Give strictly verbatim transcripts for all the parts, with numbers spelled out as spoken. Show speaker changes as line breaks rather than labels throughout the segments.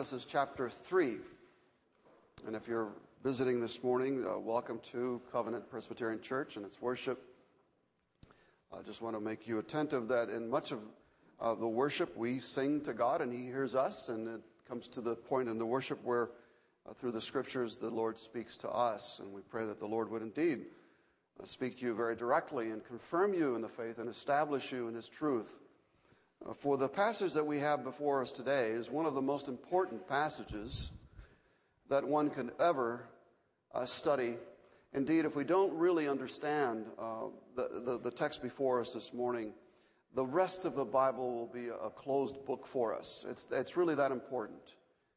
Genesis chapter three. And if you're visiting this morning, uh, welcome to Covenant Presbyterian Church and its worship. I just want to make you attentive that in much of uh, the worship we sing to God and He hears us, and it comes to the point in the worship where uh, through the Scriptures the Lord speaks to us, and we pray that the Lord would indeed uh, speak to you very directly and confirm you in the faith and establish you in His truth. Uh, for the passage that we have before us today is one of the most important passages that one can ever uh, study. Indeed, if we don't really understand uh, the, the, the text before us this morning, the rest of the Bible will be a closed book for us. It's, it's really that important.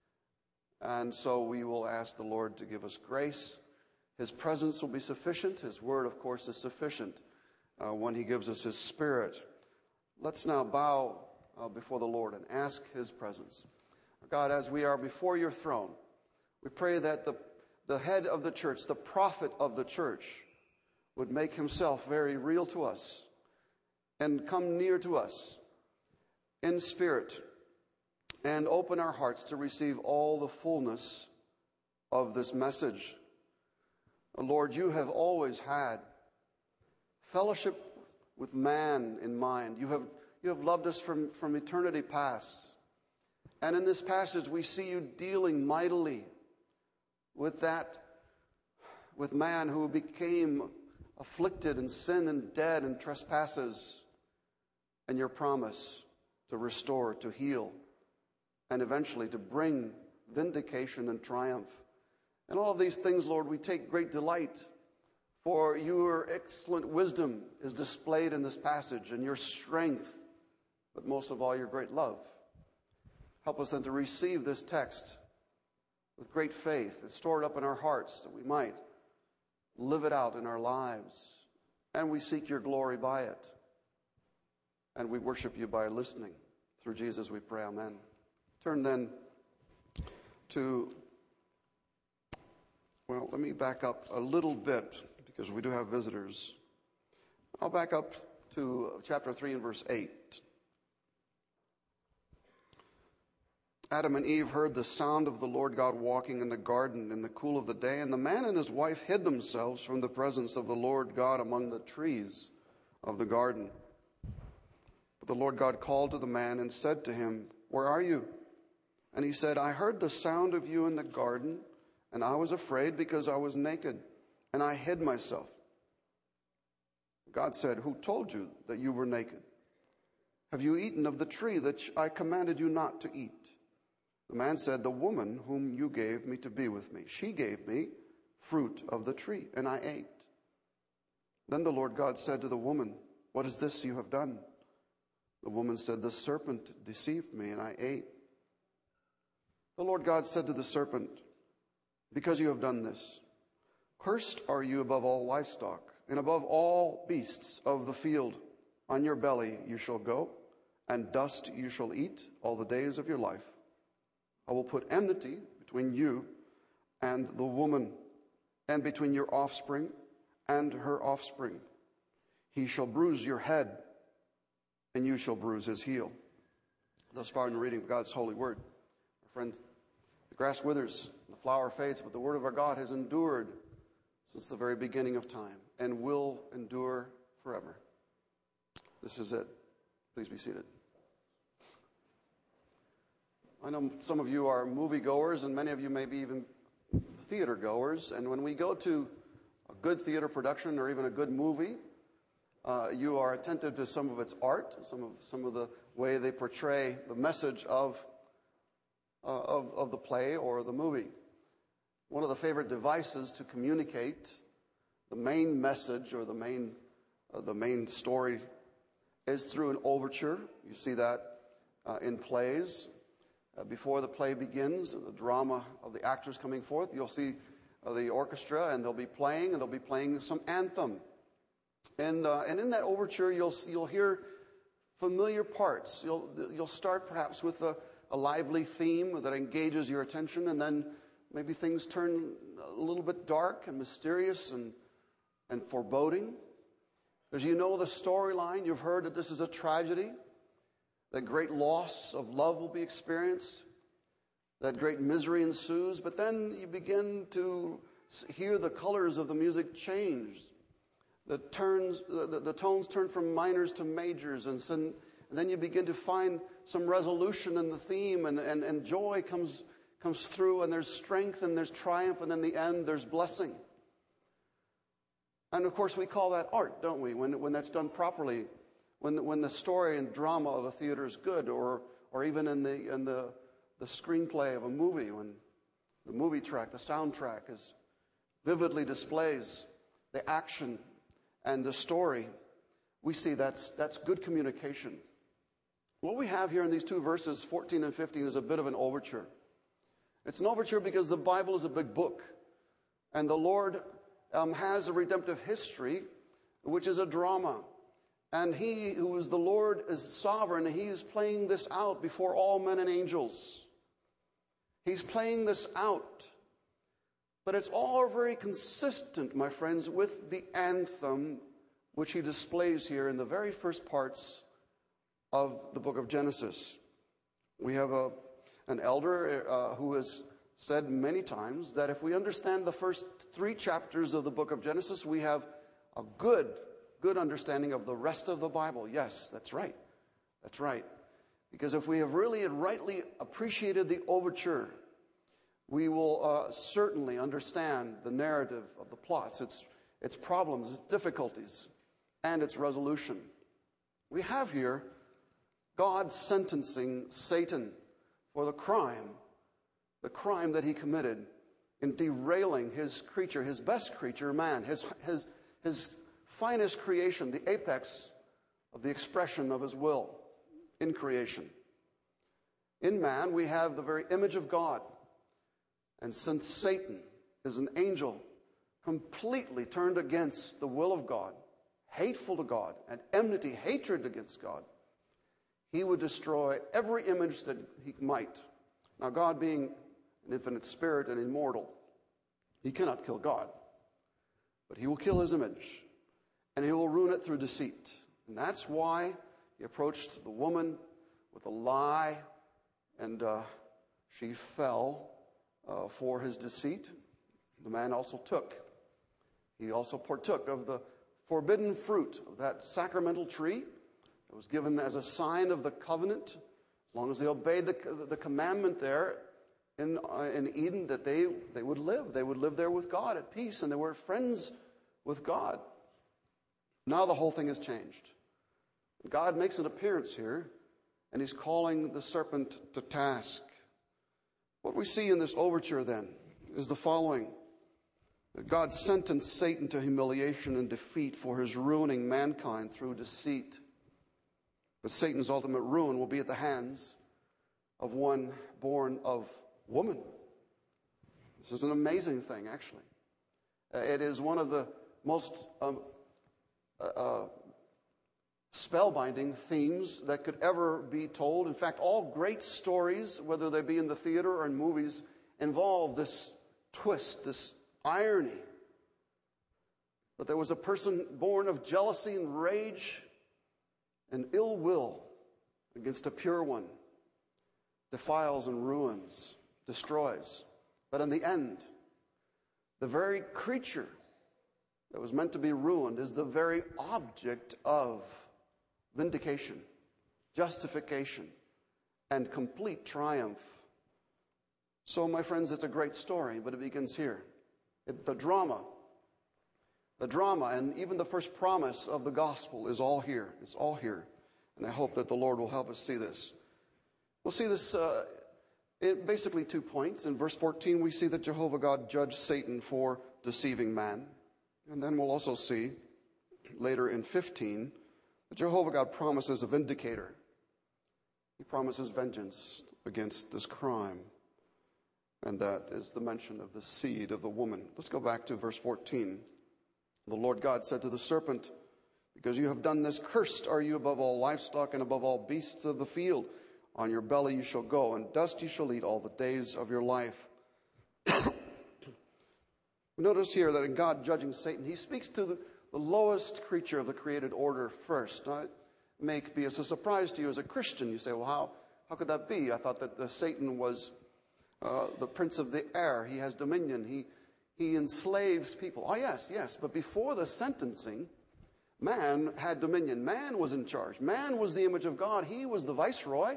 And so we will ask the Lord to give us grace. His presence will be sufficient. His word, of course, is sufficient uh, when He gives us His Spirit. Let's now bow uh, before the Lord and ask His presence. God, as we are before your throne, we pray that the, the head of the church, the prophet of the church, would make himself very real to us and come near to us in spirit and open our hearts to receive all the fullness of this message. Lord, you have always had fellowship with man in mind. You have, you have loved us from, from eternity past. And in this passage, we see you dealing mightily with that, with man who became afflicted in sin and dead and trespasses, and your promise to restore, to heal, and eventually to bring vindication and triumph. And all of these things, Lord, we take great delight, for your excellent wisdom is displayed in this passage, and your strength, but most of all, your great love. Help us then to receive this text with great faith and store it up in our hearts that we might live it out in our lives. And we seek your glory by it. And we worship you by listening. Through Jesus we pray, amen. Turn then to, well, let me back up a little bit because we do have visitors. I'll back up to chapter three and verse eight. Adam and Eve heard the sound of the Lord God walking in the garden in the cool of the day, and the man and his wife hid themselves from the presence of the Lord God among the trees of the garden. But the Lord God called to the man and said to him, "Where are you?" And he said, "I heard the sound of you in the garden, and I was afraid because I was naked, and I hid myself." God said, "Who told you that you were naked? Have you eaten of the tree that I commanded you not to eat?" The man said, "The woman whom you gave me to be with me, she gave me fruit of the tree, and I ate." Then the Lord God said to the woman, "What is this you have done?" The woman said, "The serpent deceived me, and I ate." The Lord God said to the serpent, "Because you have done this, cursed are you above all livestock, and above all beasts of the field. On your belly you shall go, and dust you shall eat all the days of your life. I will put enmity between you and the woman, and between your offspring and her offspring. He shall bruise your head, and you shall bruise his heel." Thus far in the reading of God's holy word. My friend, the grass withers, the flower fades, but the word of our God has endured since the very beginning of time and will endure forever. This is it. Please be seated. I know some of you are moviegoers, and many of you may be even theater goers. And when we go to a good theater production or even a good movie, uh, you are attentive to some of its art, some of some of the way they portray the message of uh, of, of the play or the movie. One of the favorite devices to communicate the main message or the main uh, the main story is through an overture. You see that uh, in plays. Uh, before the play begins, the drama of the actors coming forth, you'll see uh, the orchestra, and they'll be playing, and they'll be playing some anthem. And uh, and in that overture, you'll you'll hear familiar parts. You'll you'll start perhaps with a, a lively theme that engages your attention, and then maybe things turn a little bit dark and mysterious and and foreboding. Because you know the storyline, you've heard that this is a tragedy, that great loss of love will be experienced. that great misery ensues, but then you begin to hear the colors of the music change. The, turns, the, the tones turn from minors to majors, and, some, and then you begin to find some resolution in the theme, and, and, and joy comes, comes through, and there's strength, and there's triumph, and in the end, there's blessing. And of course, we call that art, don't we, when, when that's done properly, when, when the story and drama of a theater is good, or, or even in the, in the, the screenplay of a movie, when the movie track, the soundtrack is vividly displays the action and the story, we see that's, that's good communication. What we have here in these two verses, fourteen and fifteen, is a bit of an overture. It's an overture because the Bible is a big book, and the Lord um, has a redemptive history, which is a drama. And He who is the Lord is sovereign, and He is playing this out before all men and angels. He's playing this out. But it's all very consistent, my friends, with the anthem which He displays here in the very first parts of the book of Genesis. We have a, an elder uh, who has said many times that if we understand the first three chapters of the book of Genesis, we have a good, good understanding of the rest of the Bible. Yes, that's right. That's right. Because if we have really and rightly appreciated the overture, we will uh, certainly understand the narrative of the plots, its, its problems, its difficulties, and its resolution. We have here God sentencing Satan for the crime, the crime that he committed in derailing his creature, his best creature, man, his, his, his finest creation, the apex of the expression of his will in creation. In man, we have the very image of God. And since Satan is an angel completely turned against the will of God, hateful to God, and enmity, hatred against God, he would destroy every image that he might. Now, God being an infinite spirit and immortal, he cannot kill God, but he will kill his image, and he will ruin it through deceit. And that's why he approached the woman with a lie, and uh, she fell Uh, for his deceit. The man also took. He also partook of the forbidden fruit of that sacramental tree that was given as a sign of the covenant. As long as they obeyed the, the commandment there in, uh, in Eden, that they, they would live. They would live there with God at peace, and they were friends with God. Now the whole thing has changed. God makes an appearance here, and he's calling the serpent to task. What we see in this overture, then, is the following. That God sentenced Satan to humiliation and defeat for his ruining mankind through deceit. But Satan's ultimate ruin will be at the hands of one born of woman. This is an amazing thing, actually. It is one of the most um, uh, spellbinding themes that could ever be told. In fact, all great stories, whether they be in the theater or in movies, involve this twist, this irony. That there was a person born of jealousy and rage and ill will against a pure one, defiles and ruins, destroys. But in the end, the very creature that was meant to be ruined is the very object of vindication, justification, and complete triumph. So, my friends, it's a great story, but it begins here. It, the drama, the drama, and even the first promise of the gospel is all here. It's all here. And I hope that the Lord will help us see this. We'll see this uh, in basically two points. In verse fourteen, we see that Jehovah God judged Satan for deceiving man. And then we'll also see later in fifteen, that Jehovah God promises a vindicator. He promises vengeance against this crime. And that is the mention of the seed of the woman. Let's go back to verse fourteen. The Lord God said to the serpent, "Because you have done this, cursed are you above all livestock and above all beasts of the field. On your belly you shall go, and dust you shall eat all the days of your life." Notice here that in God judging Satan, he speaks to the, the lowest creature of the created order first. Now, it may be as a surprise to you as a Christian. You say, well, how, how could that be? I thought that the Satan was uh, the prince of the air. He has dominion. He, he enslaves people. Oh, yes, yes. But before the sentencing, man had dominion. Man was in charge. Man was the image of God. He was the viceroy.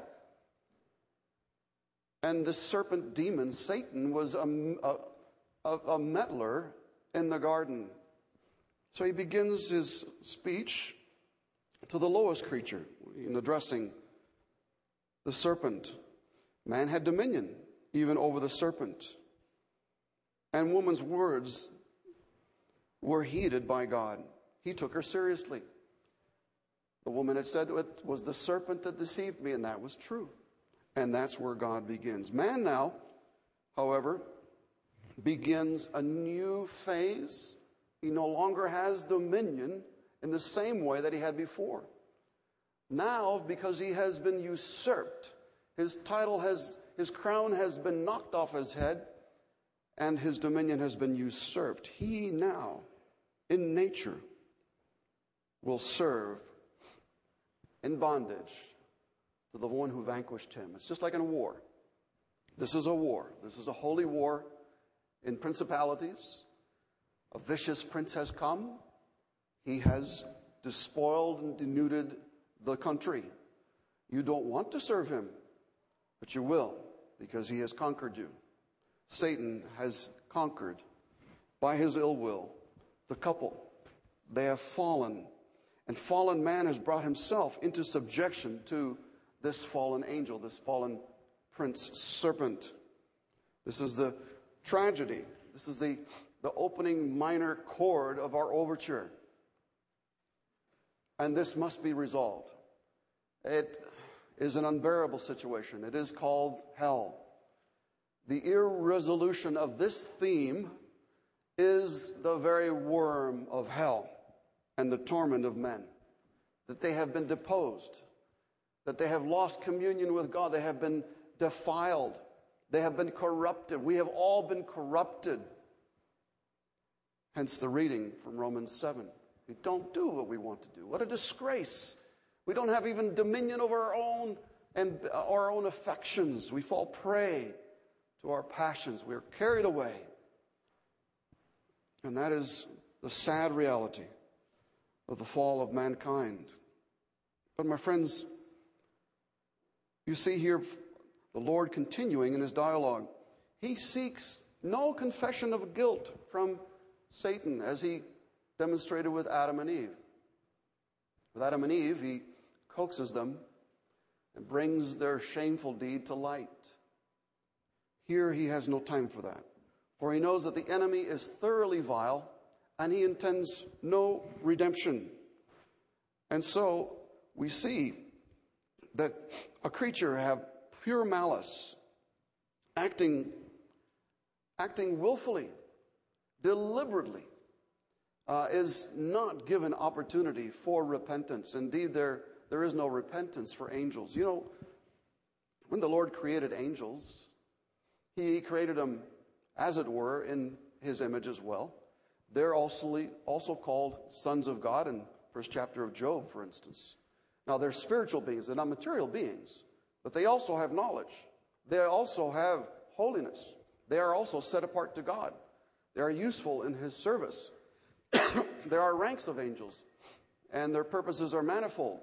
And the serpent demon, Satan, was a, a, a, a meddler in the garden. So he begins his speech to the lowest creature in addressing the serpent. Man had dominion even over the serpent. And woman's words were heeded by God. He took her seriously. The woman had said it was the serpent that deceived me, and that was true. And that's where God begins. Man now, however, begins a new phase. He no longer has dominion in the same way that he had before. Now, because he has been usurped, his title has, his crown has been knocked off his head, and his dominion has been usurped. He now, in nature, will serve in bondage to the one who vanquished him. It's just like in a war. This is a war. This is a holy war in principalities. A vicious prince has come. He has despoiled and denuded the country. You don't want to serve him, but you will, because he has conquered you. Satan has conquered by his ill will the couple. They have fallen, and fallen man has brought himself into subjection to this fallen angel, this fallen prince serpent. This is the tragedy. This is the, the opening minor chord of our overture. And this must be resolved. It is an unbearable situation. It is called hell. The irresolution of this theme is the very worm of hell and the torment of men. That they have been deposed, that they have lost communion with God, they have been defiled, they have been corrupted. We have all been corrupted. Hence the reading from Romans seven. We don't do what we want to do. What a disgrace. We don't have even dominion over our own and our own affections. We fall prey to our passions. We are carried away. And that is the sad reality of the fall of mankind. But my friends, you see here the Lord continuing in his dialogue. He seeks no confession of guilt from Satan, as he demonstrated with Adam and Eve. With Adam and Eve, he coaxes them and brings their shameful deed to light. Here he has no time for that, for he knows that the enemy is thoroughly vile and he intends no redemption. And so we see that a creature have pure malice, acting, acting willfully, deliberately, uh, is not given opportunity for repentance. Indeed, there, there is no repentance for angels. You know, when the Lord created angels, he created them, as it were, in his image as well. They're also, also called sons of God in first chapter of Job, for instance. Now, they're spiritual beings. They're not material beings. But they also have knowledge. They also have holiness. They are also set apart to God. They are useful in his service. There are ranks of angels, and their purposes are manifold.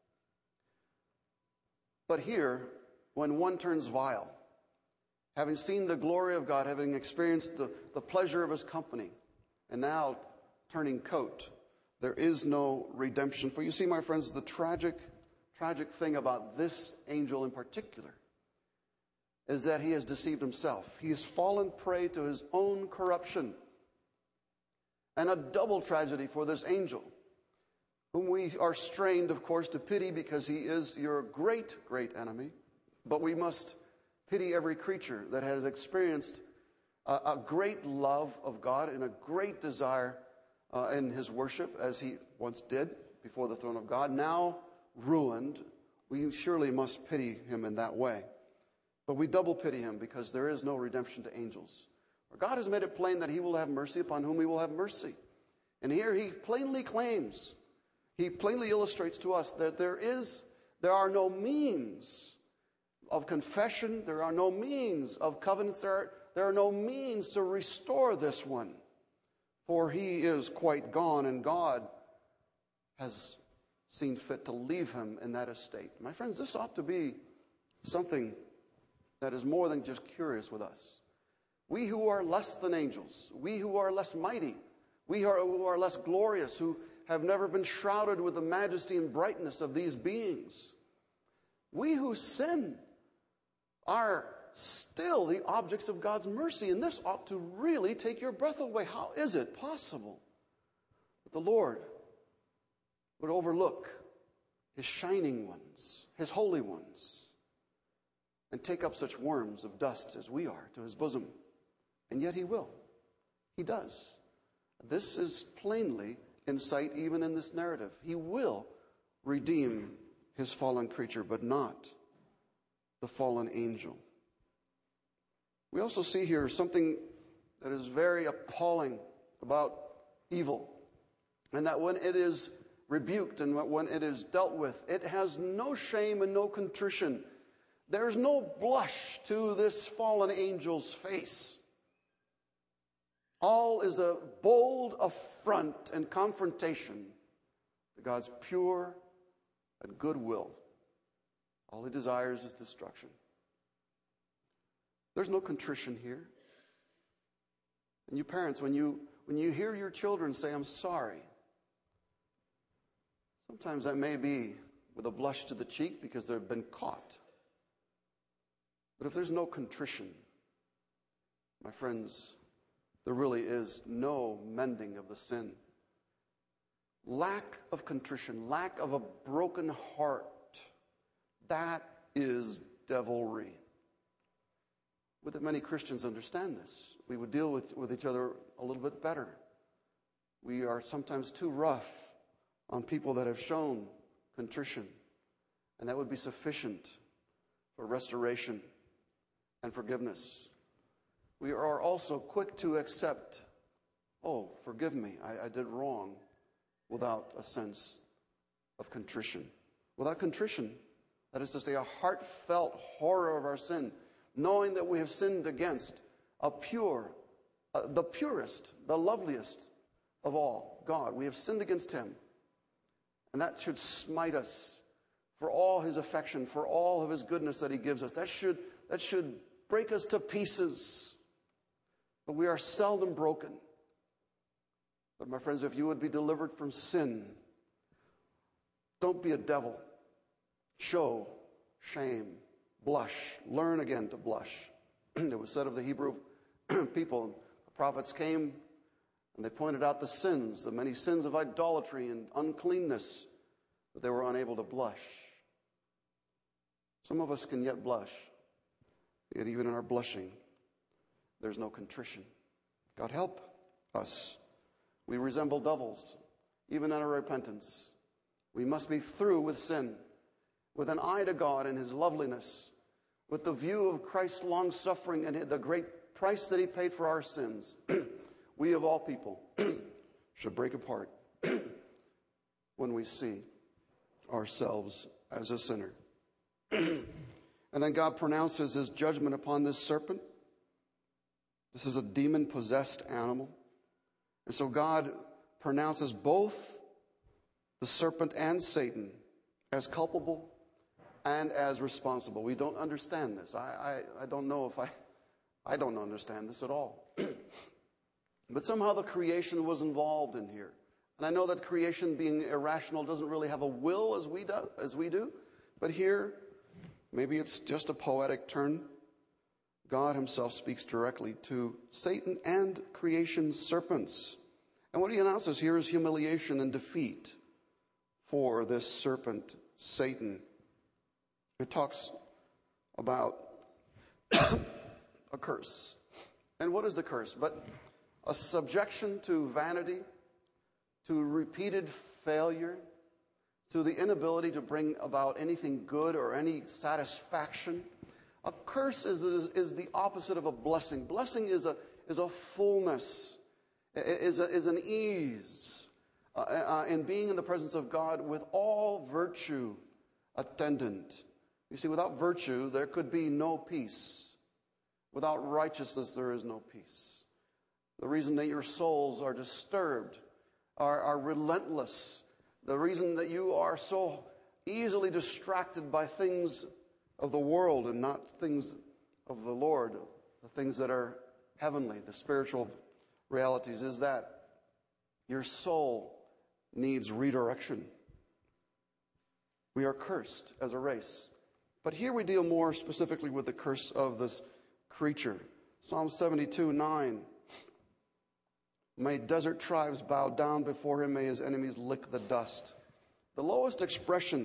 But here, when one turns vile, having seen the glory of God, having experienced the, the pleasure of his company, and now turning coat, there is no redemption. For you see, my friends, the tragic, tragic thing about this angel in particular is that he has deceived himself. He has fallen prey to his own corruption. And a double tragedy for this angel, whom we are strained, of course, to pity because he is your great, great enemy. But we must pity every creature that has experienced a, a great love of God and a great desire uh, in his worship, as he once did before the throne of God. Now ruined, we surely must pity him in that way. But we double pity him because there is no redemption to angels. For God has made it plain that he will have mercy upon whom he will have mercy. And here he plainly claims, he plainly illustrates to us that there is, there are no means of confession. There are no means of covenants. There are, there are no means to restore this one. For he is quite gone, and God has seen fit to leave him in that estate. My friends, this ought to be something that is more than just curious with us. We who are less than angels, we who are less mighty, we who are, who are less glorious, who have never been shrouded with the majesty and brightness of these beings, we who sin are still the objects of God's mercy, and this ought to really take your breath away. How is it possible that the Lord would overlook his shining ones, his holy ones, and take up such worms of dust as we are to his bosom? And yet he will. He does. This is plainly in sight even in this narrative. He will redeem his fallen creature, but not the fallen angel. We also see here something that is very appalling about evil, and that when it is rebuked and when it is dealt with, it has no shame and no contrition. There's no blush to this fallen angel's face. All is a bold affront and confrontation to God's pure and good will. All he desires is destruction. There's no contrition here. And you parents, when you when you hear your children say, "I'm sorry," sometimes that may be with a blush to the cheek because they've been caught. But if there's no contrition, my friends, there really is no mending of the sin. Lack of contrition, lack of a broken heart, that is devilry. Would that many Christians understand this? We would deal with, with each other a little bit better. We are sometimes too rough on people that have shown contrition, and that would be sufficient for restoration and forgiveness. We are also quick to accept, "Oh, forgive me, I, I did wrong," without a sense of contrition. Without contrition, that is to say, a heartfelt horror of our sin, knowing that we have sinned against a pure, uh, the purest, the loveliest of all, God. We have sinned against him. And that should smite us for all his affection, for all of his goodness that he gives us. That should, that should break us to pieces. But we are seldom broken. But my friends, if you would be delivered from sin, don't be a devil. Show shame. Blush. Learn again to blush. It was said of the Hebrew people, the prophets came and they pointed out the sins, the many sins of idolatry and uncleanness, but they were unable to blush. Some of us can yet blush, yet even in our blushing, there's no contrition. God help us. We resemble devils, even in our repentance. We must be through with sin, with an eye to God and his loveliness, with the view of Christ's long-suffering and the great price that he paid for our sins. We, of all people, should break apart when we see ourselves as a sinner. And then God pronounces his judgment upon this serpent. This is a demon-possessed animal. And so God pronounces both the serpent and Satan as culpable and as responsible. We don't understand this. I, I, I don't know if I... I don't understand this at all. But somehow the creation was involved in here. And I know that creation, being irrational, doesn't really have a will as we do. As we do. But here, maybe it's just a poetic turn. God himself speaks directly to Satan and creation's serpents. And what he announces here is humiliation and defeat for this serpent, Satan. It talks about a curse. And what is the curse? But a subjection to vanity, to repeated failure, to the inability to bring about anything good or any satisfaction. A curse is, is, is the opposite of a blessing. Blessing is a, is a fullness, is, a, is an ease uh, uh, in being in the presence of God with all virtue attendant. You see, without virtue, there could be no peace. Without righteousness, there is no peace. The reason that your souls are disturbed, are, are relentless, the reason that you are so easily distracted by things of the world and not things of the Lord, the things that are heavenly, the spiritual realities, is that your soul needs redirection. We are cursed as a race. But here we deal more specifically with the curse of this creature. Psalm seventy-two, nine. May desert tribes bow down before him. May his enemies lick the dust. The lowest expression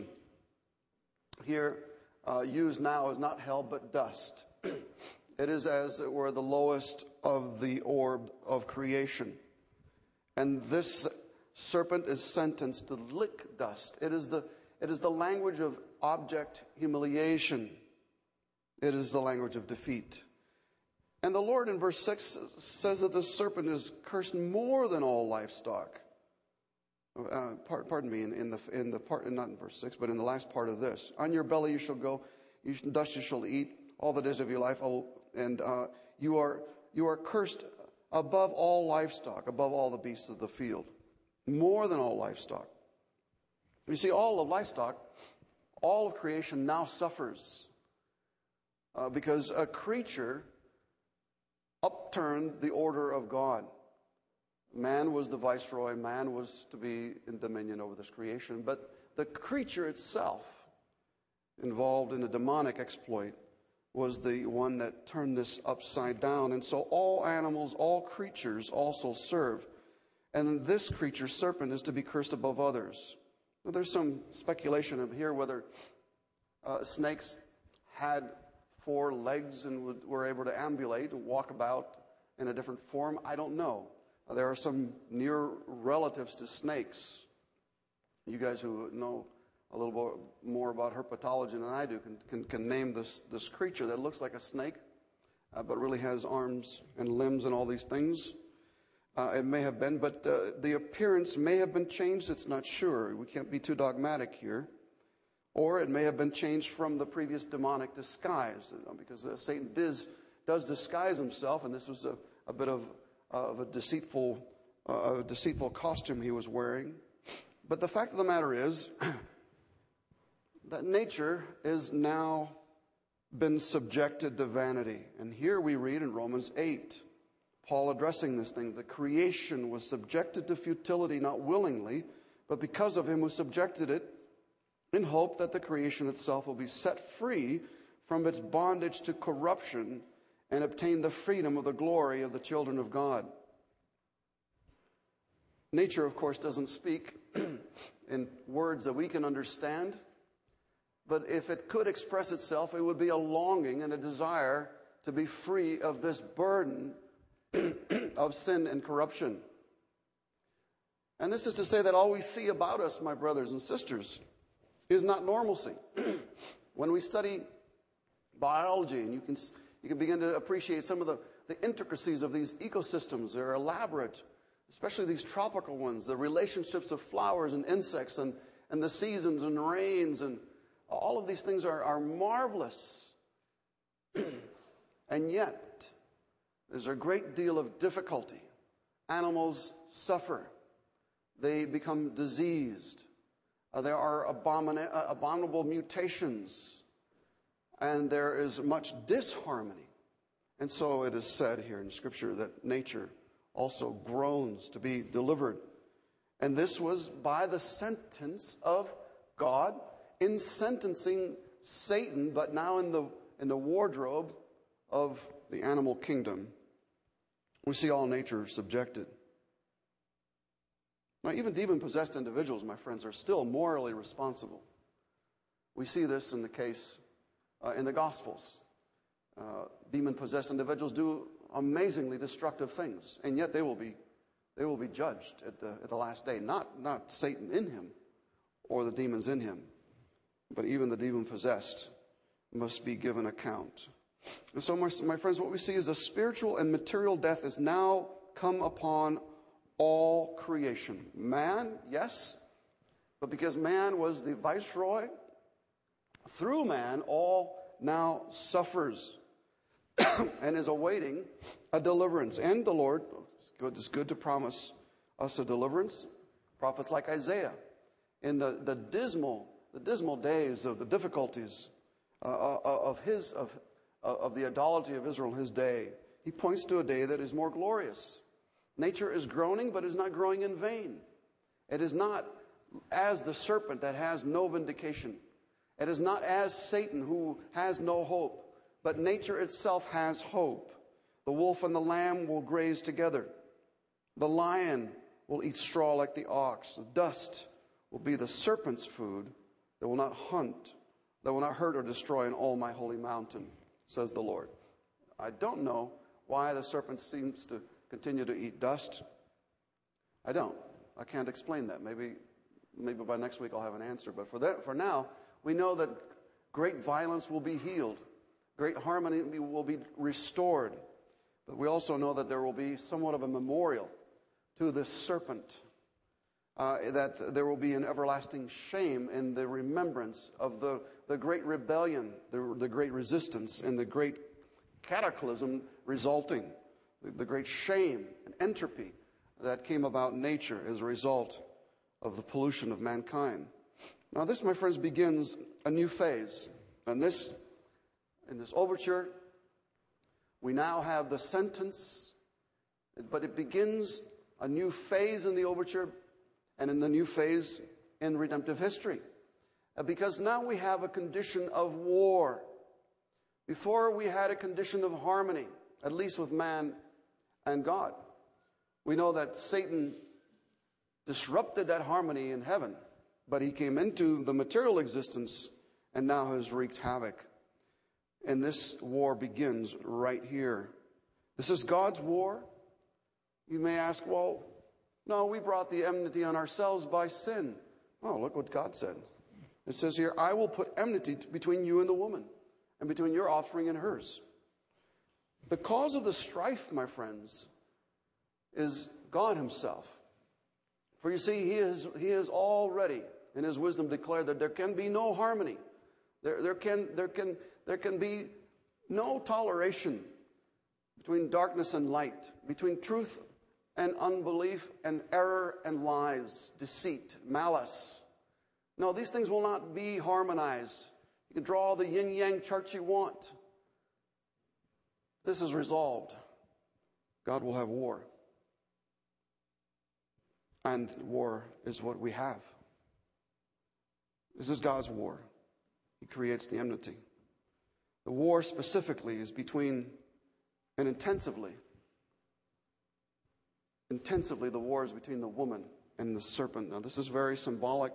here uh, used now is not hell, but dust. It is, as it were, the lowest of the orb of creation. And this serpent is sentenced to lick dust. It is the, it is the language of object humiliation. It is the language of defeat. And the Lord in verse six says that the serpent is cursed more than all livestock. Uh, part, pardon me, in, in the in the part, not in verse six, but in the last part of this. On your belly you shall go, you, dust you shall eat all the days of your life, oh, and uh, you are you are cursed above all livestock, above all the beasts of the field, more than all livestock. You see, all of livestock, all of creation now suffers uh, because a creature upturned the order of God. Man was the viceroy. Man was to be in dominion over this creation. But the creature itself, involved in a demonic exploit, was the one that turned this upside down. And so all animals, all creatures also serve. And this creature, serpent, is to be cursed above others. Now, there's some speculation of here whether uh, snakes had four legs and would, were able to ambulate and walk about in a different form. I don't know. There are some near relatives to snakes. You guys who know a little bit more about herpetology than I do can, can, can name this, this creature that looks like a snake, uh, but really has arms and limbs and all these things. Uh, it may have been, but uh, the appearance may have been changed. It's not sure. We can't be too dogmatic here. Or it may have been changed from the previous demonic disguise, because uh, Satan does, does disguise himself, and this was a, a bit of, uh, of a deceitful, uh, a deceitful costume he was wearing. But the fact of the matter is that nature is now been subjected to vanity. And here we read in Romans eight, Paul addressing this thing, the creation was subjected to futility, not willingly, but because of him who subjected it, in hope that the creation itself will be set free from its bondage to corruption and obtain the freedom of the glory of the children of God. Nature, of course, doesn't speak in words that we can understand, but if it could express itself, it would be a longing and a desire to be free of this burden of sin and corruption. And this is to say that all we see about us, my brothers and sisters, is not normalcy. When we study biology, and you can you can begin to appreciate some of the, the intricacies of these ecosystems. They're elaborate, especially these tropical ones, the relationships of flowers and insects and, and the seasons and rains, and all of these things are, are marvelous. And yet, there's a great deal of difficulty. Animals suffer. They become diseased. Uh, there are abomina- uh, abominable mutations, and there is much disharmony. And so it is said here in Scripture that nature also groans to be delivered. And this was by the sentence of God in sentencing Satan, but now in the in the wardrobe of the animal kingdom. We see all nature subjected. Now, even demon-possessed individuals, my friends, are still morally responsible. We see this in the case uh, in the Gospels. Uh, demon-possessed individuals do amazingly destructive things, and yet they will be they will be judged at the at the last day. Not not Satan in him or the demons in him, but even the demon-possessed must be given account. And so, my, my friends, what we see is a spiritual and material death has now come upon all creation. Man, yes, but because man was the viceroy through man, all now suffers and is awaiting a deliverance. And the Lord, it's good, it's good to promise us a deliverance. Prophets like Isaiah, in the, the dismal, the dismal days of the difficulties uh, of his of of the idolatry of Israel in his day, he points to a day that is more glorious. Nature is groaning, but is not growing in vain. It is not as the serpent that has no vindication. It is not as Satan who has no hope, but nature itself has hope. The wolf and the lamb will graze together. The lion will eat straw like the ox. The dust will be the serpent's food. They will not hunt. They will not hurt or destroy in all my holy mountain, says the Lord. I don't know why the serpent seems to continue to eat dust. I don't. I can't explain that. Maybe maybe by next week I'll have an answer. But for that, for now, we know that great violence will be healed. Great harmony will be restored. But we also know that there will be somewhat of a memorial to this serpent. Uh, that there will be an everlasting shame in the remembrance of the, the great rebellion, the, the great resistance, and the great cataclysm resulting, the, the great shame and entropy that came about in nature as a result of the pollution of mankind. Now this, my friends, begins a new phase. And this, in this overture, we now have the sentence, but it begins a new phase in the overture and in the new phase in redemptive history. Because now we have a condition of war. Before we had a condition of harmony, at least with man and God. We know that Satan disrupted that harmony in heaven, but he came into the material existence and now has wreaked havoc. And this war begins right here. This is God's war. You may ask, well, no, we brought the enmity on ourselves by sin. Oh, look what God said. It says here, I will put enmity between you and the woman, and between your offspring and hers. The cause of the strife, my friends, is God himself. For you see, he is, he has already, in his wisdom, declared that there can be no harmony. There, there, can, there, can, there can be no toleration between darkness and light, between truth and unbelief, and error and lies, deceit, malice. No, these things will not be harmonized. You can draw the yin-yang chart you want. This is resolved. God will have war. And war is what we have. This is God's war. He creates the enmity. The war specifically is between, and intensively, Intensively, the war is between the woman and the serpent. Now, this is very symbolic.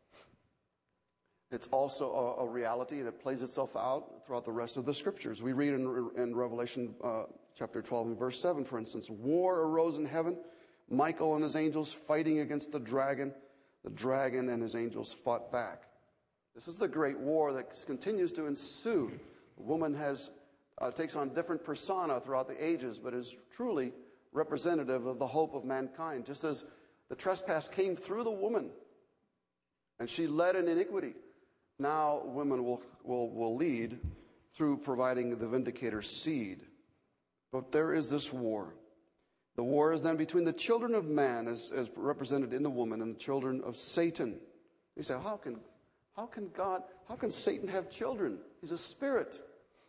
It's also a, a reality, and it plays itself out throughout the rest of the scriptures. We read in, in Revelation uh, chapter twelve and verse seven, for instance, war arose in heaven, Michael and his angels fighting against the dragon. The dragon and his angels fought back. This is the great war that continues to ensue. The woman has uh, takes on different persona throughout the ages, but is truly representative of the hope of mankind. Just as the trespass came through the woman and she led in iniquity, now women will, will, will lead through providing the vindicator's seed. But there is this war. The war is then between the children of man, as, as represented in the woman, and the children of Satan. You say, how can, how can God, how can Satan have children? He's a spirit.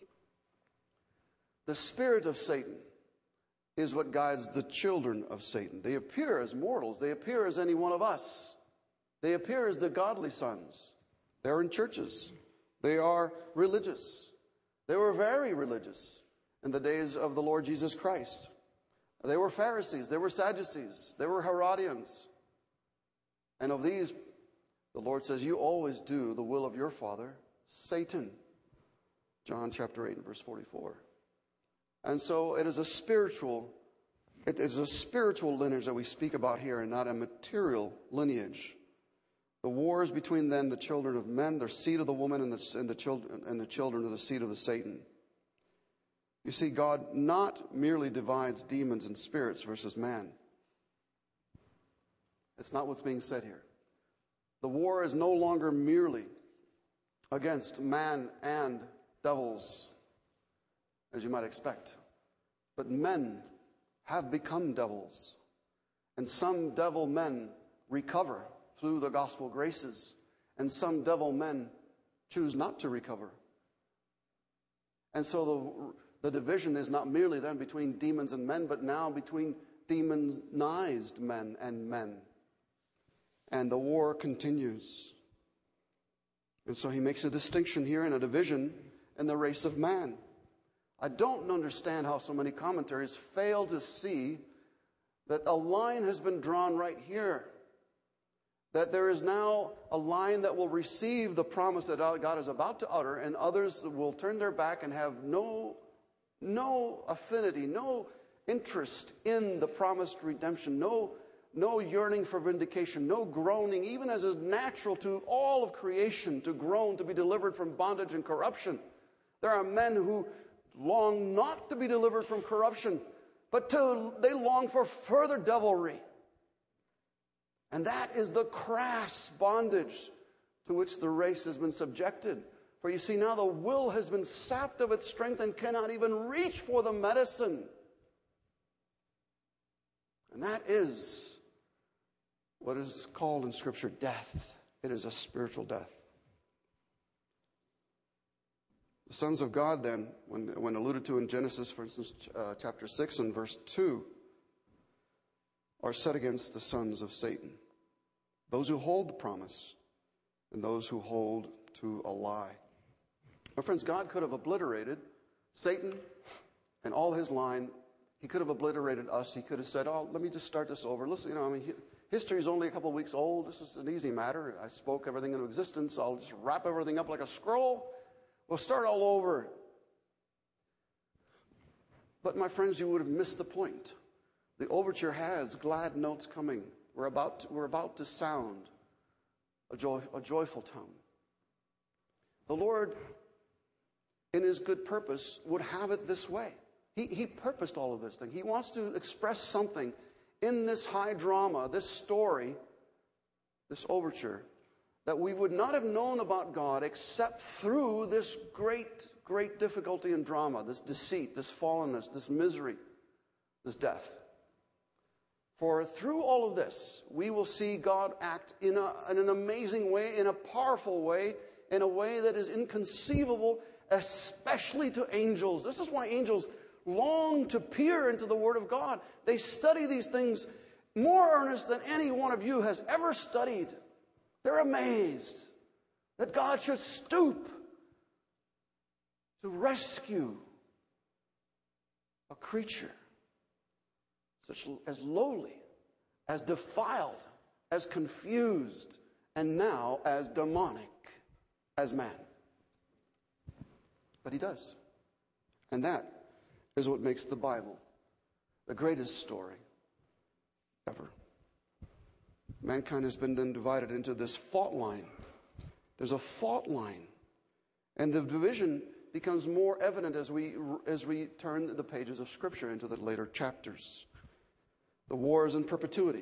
The spirit of Satan is what guides the children of Satan. They appear as mortals. They appear as any one of us. They appear as the godly sons. They're in churches. They are religious. They were very religious in the days of the Lord Jesus Christ. They were Pharisees. They were Sadducees. They were Herodians. And of these, the Lord says, you always do the will of your father, Satan. John chapter eight and verse forty-four. And so it is a spiritual, it is a spiritual lineage that we speak about here, and not a material lineage. The wars between then the children of men, the seed of the woman, and the, and the children and the children of the seed of the Satan. You see, God not merely divides demons and spirits versus man. It's not what's being said here. The war is no longer merely against man and devils, as you might expect. But men have become devils, and some devil men recover through the gospel graces, and some devil men choose not to recover. And so the, the division is not merely then between demons and men, but now between demonized men and men. And the war continues. And so he makes a distinction here and a division in the race of man. I don't understand how so many commentaries fail to see that a line has been drawn right here. That there is now a line that will receive the promise that God is about to utter, and others will turn their back and have no, no affinity, no interest in the promised redemption, no, no yearning for vindication, no groaning, even as is natural to all of creation, to groan, to be delivered from bondage and corruption. There are men who long not to be delivered from corruption, but to, they long for further devilry. And that is the crass bondage to which the race has been subjected. For you see, now the will has been sapped of its strength and cannot even reach for the medicine. And that is what is called in Scripture death. It is a spiritual death. The sons of God then, when, when alluded to in Genesis, for instance, uh, chapter six and verse two, are set against the sons of Satan. Those who hold the promise and those who hold to a lie. My friends, God could have obliterated Satan and all his line. He could have obliterated us. He could have said, oh, let me just start this over. Listen, you know, I mean, history is only a couple of weeks old. This is an easy matter. I spoke everything into existence. I'll just wrap everything up like a scroll. We'll start all over. But my friends, you would have missed the point. The overture has glad notes coming. We're about to, we're about to sound a, joy, a joyful tone. The Lord, in his good purpose, would have it this way. He, he purposed all of this thing. He wants to express something in this high drama, this story, this overture, that we would not have known about God except through this great, great difficulty and drama, this deceit, this fallenness, this misery, this death. For through all of this, we will see God act in, a, in an amazing way, in a powerful way, in a way that is inconceivable, especially to angels. This is why angels long to peer into the Word of God. They study these things more earnest than any one of you has ever studied. They're amazed that God should stoop to rescue a creature such as lowly, as defiled, as confused, and now as demonic as man. But he does. And that is what makes the Bible the greatest story ever. Mankind has been then divided into this fault line. There's a fault line. And the division becomes more evident as we as we turn the pages of Scripture into the later chapters. The war is in perpetuity.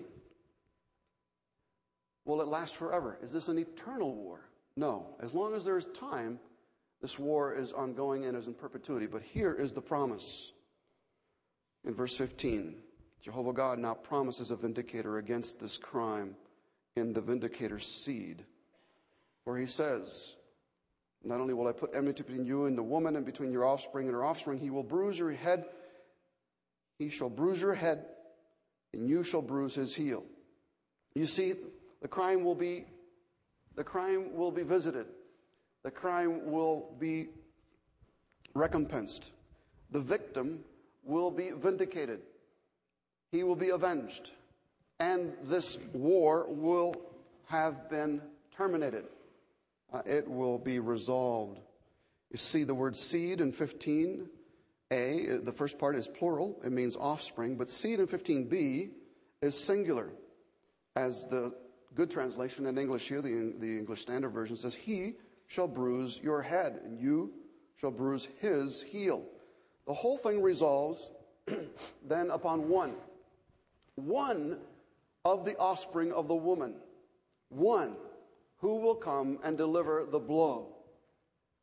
Will it last forever? Is this an eternal war? No. As long as there is time, this war is ongoing and is in perpetuity. But here is the promise. In verse fifteen, Jehovah God now promises a vindicator against this crime in the vindicator's seed. For he says, not only will I put enmity between you and the woman and between your offspring and her offspring, he will bruise your head. He shall bruise your head, and you shall bruise his heel. You see, the crime will be, the crime will be visited. The crime will be recompensed. The victim will be vindicated. He will be avenged. And this war will have been terminated. Uh, it will be resolved. You see the word seed in fifteen A, the first part is plural. It means offspring. But seed in fifteen B is singular. As the good translation in English here, the, the English Standard Version says, he shall bruise your head, and you shall bruise his heel. The whole thing resolves then upon one. One of the offspring of the woman. One who will come and deliver the blow.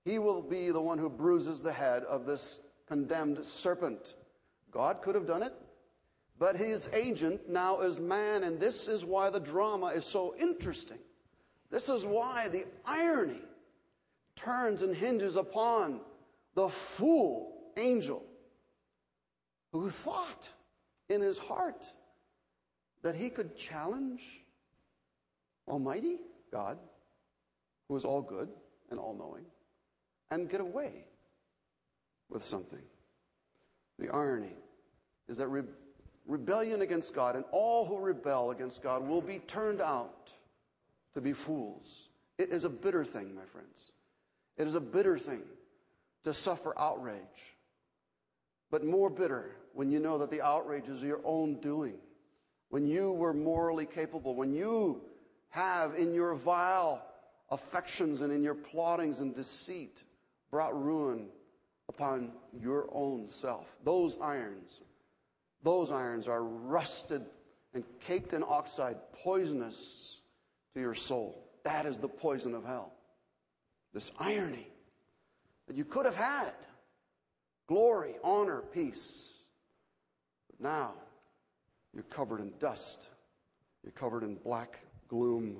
He will be the one who bruises the head of this condemned serpent. God could have done it, but his agent now is man, and this is why the drama is so interesting. This is why the irony turns and hinges upon the fool angel who thought in his heart that he could challenge Almighty God, who is all good and all-knowing, and get away with something. The irony is that re- rebellion against God and all who rebel against God will be turned out to be fools. It is a bitter thing, my friends. It is a bitter thing to suffer outrage. But more bitter when you know that the outrage is your own doing. When you were morally capable, when you have in your vile affections and in your plottings and deceit brought ruin upon your own self. Those irons, those irons are rusted and caked in oxide, poisonous to your soul. That is the poison of hell. This irony that you could have had glory, honor, peace. But now you're covered in dust. You're covered in black gloom.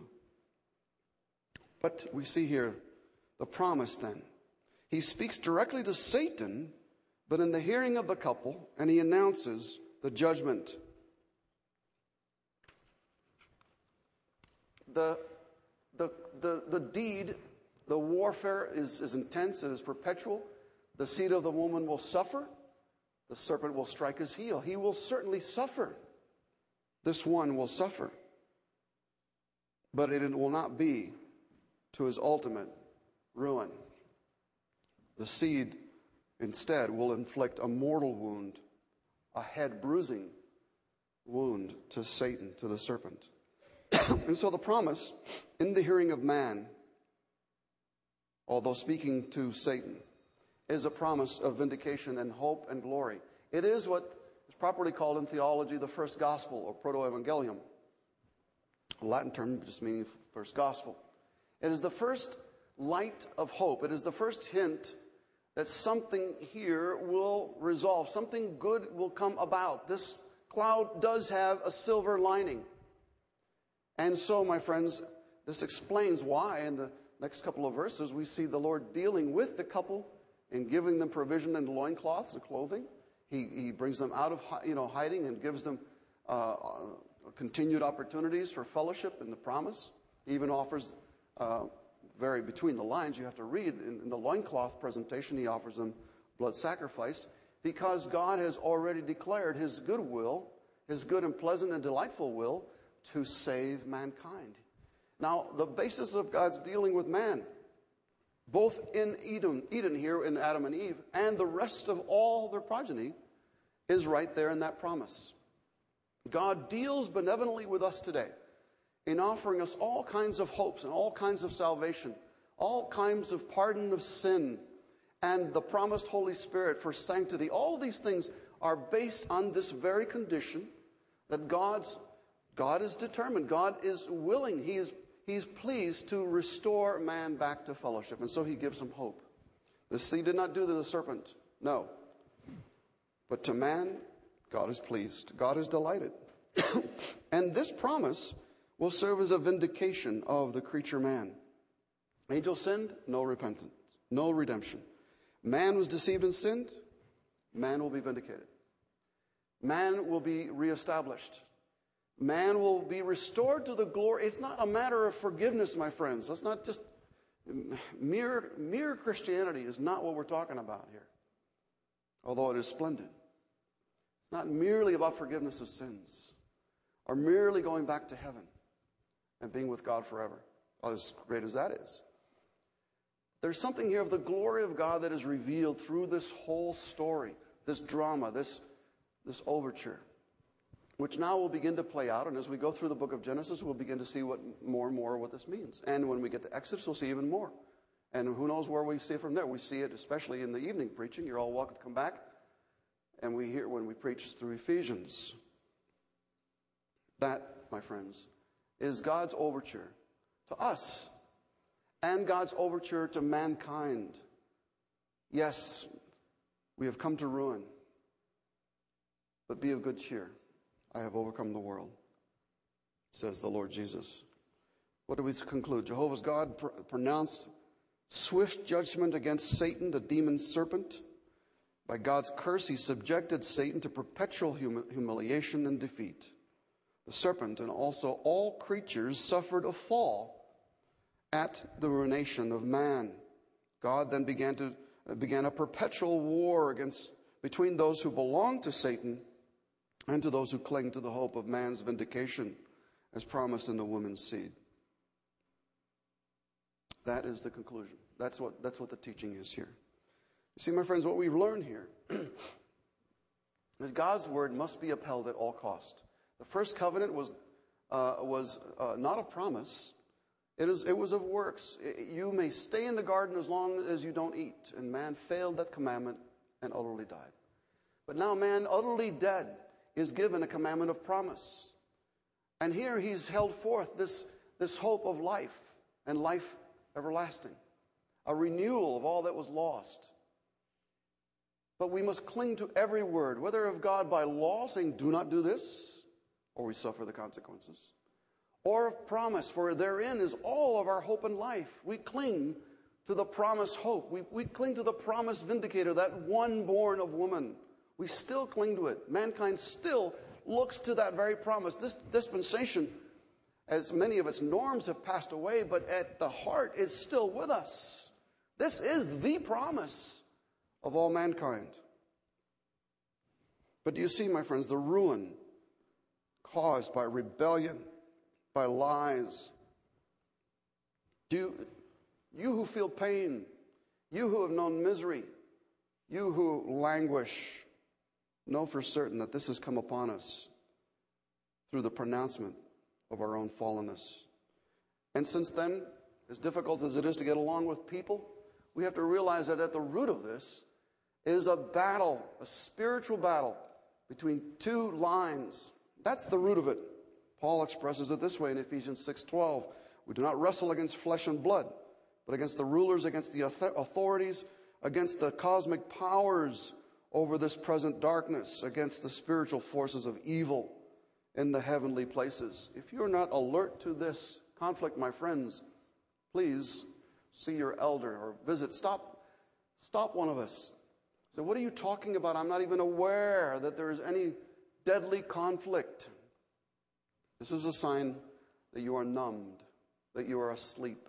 But we see here the promise then. He speaks directly to Satan, but in the hearing of the couple, and he announces the judgment. The, the, the, the deed, the warfare is, is intense, it is perpetual. The seed of the woman will suffer. The serpent will strike his heel. He will certainly suffer. This one will suffer. But it will not be to his ultimate ruin. The seed, instead, will inflict a mortal wound, a head bruising wound to Satan, to the serpent. And so the promise, in the hearing of man, although speaking to Satan, is a promise of vindication and hope and glory. It is what is properly called in theology the first gospel, or proto-evangelium. A Latin term just meaning first gospel. It is the first light of hope. It is the first hint that something here will resolve. Something good will come about. This cloud does have a silver lining. And so, my friends, this explains why in the next couple of verses we see the Lord dealing with the couple and giving them provision and loincloths and clothing. He, he brings them out of you know hiding and gives them uh, continued opportunities for fellowship in the promise. He even offers, uh, very between the lines, you have to read, in, in the loincloth presentation, he offers them blood sacrifice because God has already declared his good will, his good and pleasant and delightful will to save mankind. Now, the basis of God's dealing with man, both in Eden, Eden here in Adam and Eve, and the rest of all their progeny, is right there in that promise. God deals benevolently with us today in offering us all kinds of hopes and all kinds of salvation, all kinds of pardon of sin, and the promised Holy Spirit for sanctity. All these things are based on this very condition that God's God is determined. God is willing. He is He's pleased to restore man back to fellowship. And so he gives him hope. The seed did not do to the serpent. No. But to man, God is pleased. God is delighted. And this promise will serve as a vindication of the creature man. Angel sinned, no repentance, no redemption. Man was deceived and sinned, man will be vindicated. Man will be reestablished. Man will be restored to the glory. It's not a matter of forgiveness, my friends. That's not just mere, mere Christianity is not what we're talking about here. Although it is splendid. It's not merely about forgiveness of sins or merely going back to heaven and being with God forever, as great as that is. There's something here of the glory of God that is revealed through this whole story, this drama, this, this overture, which now will begin to play out. And as we go through the book of Genesis, we'll begin to see what more and more what this means. And when we get to Exodus, we'll see even more. And who knows where we see it from there. We see it especially in the evening preaching. You're all welcome to come back. And we hear when we preach through Ephesians. That, my friends, is God's overture to us and God's overture to mankind Yes, we have come to ruin, but be of good cheer. I have overcome the world, says the Lord Jesus. What do we conclude? Jehovah's God pr- pronounced swift judgment against Satan, the demon serpent. By God's curse, he subjected Satan to perpetual hum- humiliation and defeat. The serpent and also all creatures suffered a fall at the ruination of man. God then began to uh, began a perpetual war against between those who belong to Satan and to those who cling to the hope of man's vindication, as promised in the woman's seed. That is the conclusion. That's what that's what the teaching is here. You see, my friends, what we've learned here is God's word must be upheld at all cost. The first covenant was uh, was uh, not a promise. It is it was of works. It, you may stay in the garden as long as you don't eat. And man failed that commandment and utterly died. But now man, utterly dead, is given a commandment of promise. And here he's held forth this, this hope of life and life everlasting, a renewal of all that was lost. But we must cling to every word, whether of God by law, saying, do not do this, or we suffer the consequences, or of promise, for therein is all of our hope in life. We cling to the promised hope. We, we cling to the promised vindicator, that one born of woman. We still cling to it. Mankind still looks to that very promise. This dispensation, as many of its norms have passed away, but at the heart it's still with us. This is the promise of all mankind. But do you see, my friends, the ruin caused by rebellion, by lies? Do you, you who feel pain, you who have known misery, you who languish, know for certain that this has come upon us through the pronouncement of our own fallenness. And since then, as difficult as it is to get along with people, we have to realize that at the root of this is a battle, a spiritual battle between two lines. That's the root of it. Paul expresses it this way in Ephesians six twelve. We do not wrestle against flesh and blood, but against the rulers, against the authorities, against the cosmic powers over this present darkness, against the spiritual forces of evil in the heavenly places. If you're not alert to this conflict, my friends, please see your elder or visit. Stop, stop one of us. Say, what are you talking about? I'm not even aware that there is any deadly conflict. This is a sign that you are numbed, that you are asleep.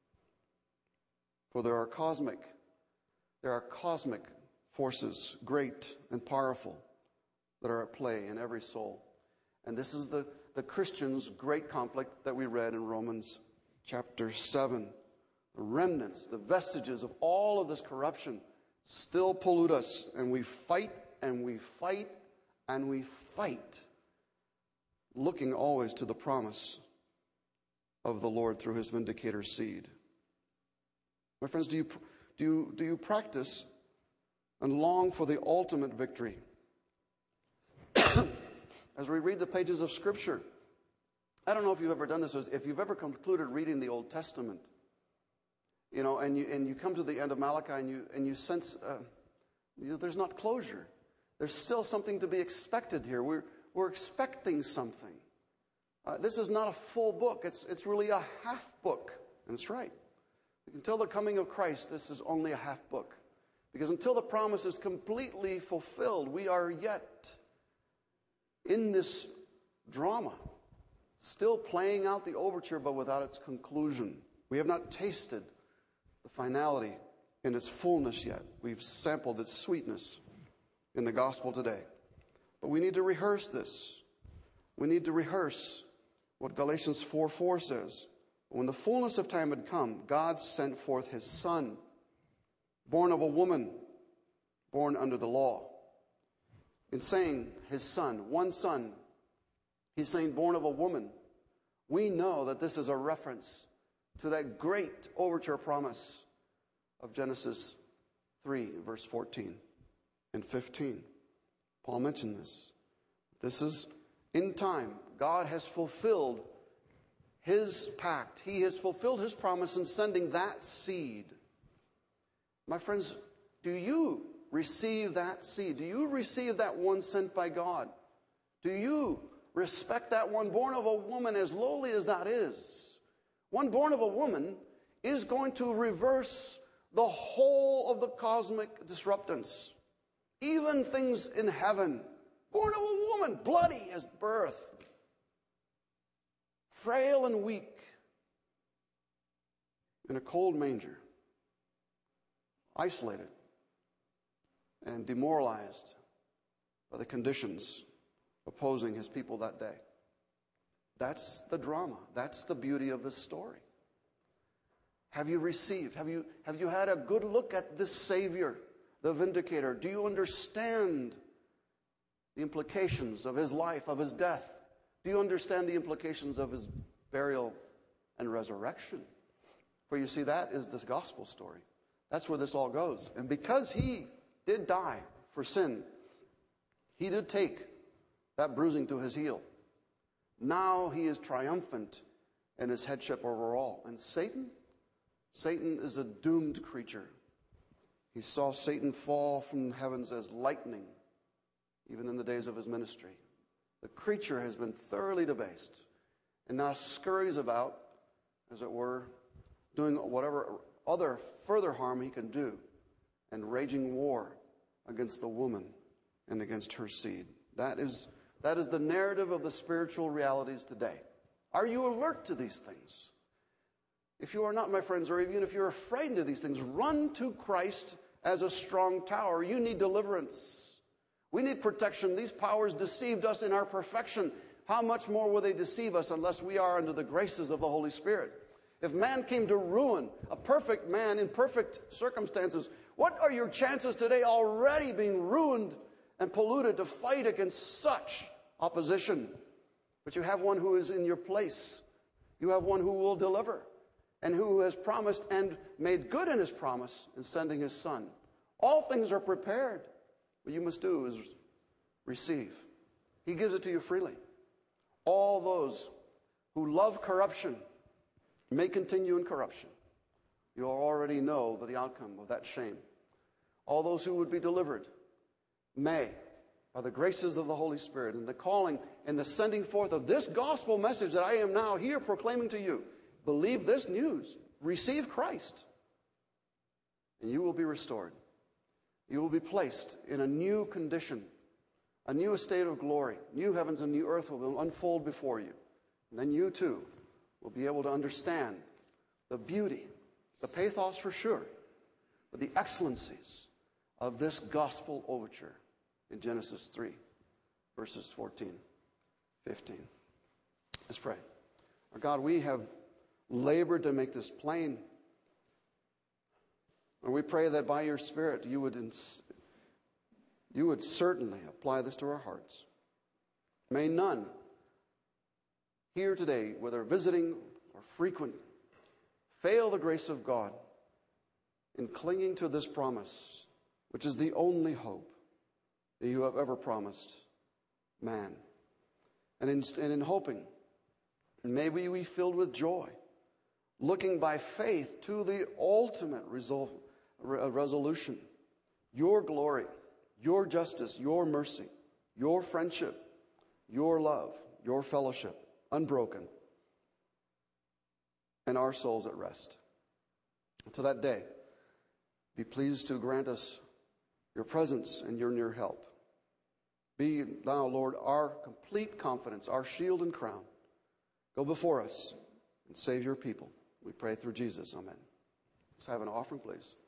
For there are cosmic, there are cosmic forces, great and powerful, that are at play in every soul. And this is the, the Christian's great conflict that we read in Romans chapter seven. The remnants, the vestiges of all of this corruption still pollute us, and we fight and we fight and we fight, looking always to the promise of the Lord through his vindicator seed. My friends, do you do you, do you practice and long for the ultimate victory? As we read the pages of Scripture, I don't know if you've ever done this, if you've ever concluded reading the Old Testament, you know, and you and you come to the end of Malachi and you and you sense uh, you know, there's not closure. There's still something to be expected here. We're we're expecting something. Uh, this is not a full book. It's it's really a half book, and that's right. Until the coming of Christ, this is only a half book, because until the promise is completely fulfilled, we are yet in this drama, still playing out the overture, but without its conclusion. We have not tasted the finality in its fullness yet. We've sampled its sweetness in the gospel today. But we need to rehearse this. We need to rehearse what Galatians four four says. When the fullness of time had come, God sent forth his Son, born of a woman, born under the law. In saying his Son, one Son, he's saying born of a woman. We know that this is a reference to that great overture promise of Genesis three, verse fourteen and fifteen. Paul mentioned this. This is in time. God has fulfilled his pact. He has fulfilled his promise in sending that seed. My friends, Do you receive that seed? Do you receive that one sent by God? Do you respect that one born of a woman, as lowly as that is? One born of a woman is going to reverse the whole of the cosmic disruptance. Even things in heaven. Born of a woman, bloody as birth. Frail and weak. In a cold manger. Isolated. And demoralized by the conditions opposing his people that day. That's the drama. That's the beauty of this story. Have you received? Have you, have you had a good look at this Savior, the Vindicator? Do you understand the implications of his life, of his death? Do you understand the implications of his burial and resurrection? For you see, that is the gospel story. That's where this all goes. And because he did die for sin, he did take that bruising to his heel. Now he is triumphant in his headship over all. And Satan? Satan is a doomed creature. He saw Satan fall from the heavens as lightning, even in the days of his ministry. The creature has been thoroughly debased and now scurries about, as it were, doing whatever other further harm he can do and raging war against the woman and against her seed. That is, that is the narrative of the spiritual realities today. Are you alert to these things? If you are not, my friends, or even if you're afraid of these things, run to Christ as a strong tower. You need deliverance. We need protection. These powers deceived us in our perfection. How much more will they deceive us unless we are under the graces of the Holy Spirit? If man came to ruin, a perfect man in perfect circumstances, what are your chances today already being ruined and polluted to fight against such opposition? But you have one who is in your place. You have one who will deliver and who has promised and made good in his promise in sending his Son. All things are prepared. What you must do is receive. He gives it to you freely. All those who love corruption may continue in corruption. You already know the outcome of that shame. All those who would be delivered may, by the graces of the Holy Spirit and the calling and the sending forth of this gospel message that I am now here proclaiming to you, believe this news. Receive Christ. And you will be restored. You will be placed in a new condition, a new estate of glory. New heavens and new earth will unfold before you. And then you too will be able to understand the beauty, the pathos for sure, but the excellencies of this gospel overture in Genesis three, verses fourteen, fifteen. Let's pray. Our God, we have labored to make this plain. And we pray that by your Spirit you would, ins- you would certainly apply this to our hearts. May none here today, whether visiting or frequent, fail the grace of God in clinging to this promise, which is the only hope that you have ever promised man. And in, and in hoping, may we be filled with joy, looking by faith to the ultimate result, re- resolution, your glory, your justice, your mercy, your friendship, your love, your fellowship, unbroken, and our souls at rest. Until that day, be pleased to grant us your presence and your near help. Be thou, Lord, our complete confidence, our shield and crown. Go before us and save your people. We pray through Jesus. Amen. Let's have an offering, please.